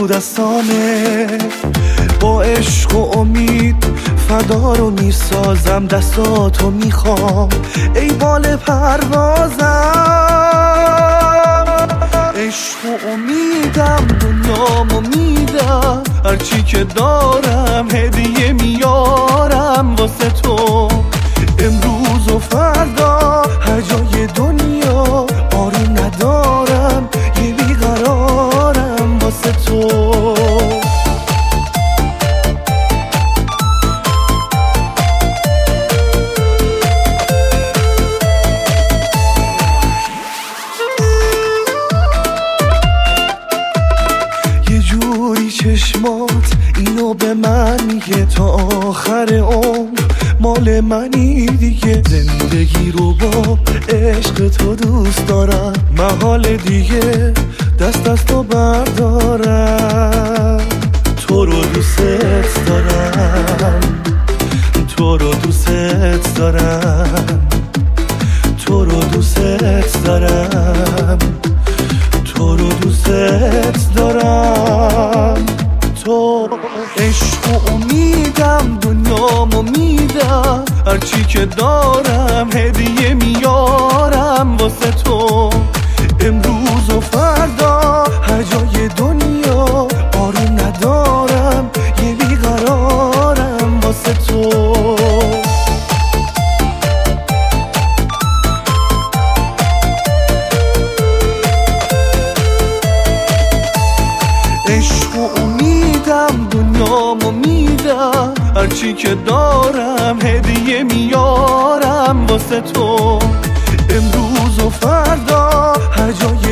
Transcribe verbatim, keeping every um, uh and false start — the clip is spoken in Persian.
دستانه، با عشق و امید فدا رو میسازم، دستاتو میخوام ای بال پروازم. عشق و امیدم دنیامو میدم، هرچی که دارم هدیه میارم واسه تو. امروز و فردا هر جای دنیا آروم ندارم، یه بیقرارم واسه تو. یه جوری چشمات اینو به من میگه تا آخر عمر مال منی دیگه. زندگی رو با عشق تو دوست دارم، محال دیگه دست از تو بردارم. تو رو دوست دارم، تو رو دوست دارم، تو رو دوست دارم، تو رو دوست دارم. تو عشق و امیدم دنیامو میدم، هرچی که دارم هدیه میارم واسه تو. امروز و فردا هر جای دنیا آروم ندارم، یه بیقرارم واسه تو. عشق و امیدم دنیامو میدم، هرچی که دارم هدیه میارم واسه تو. امروز و فردا هر جای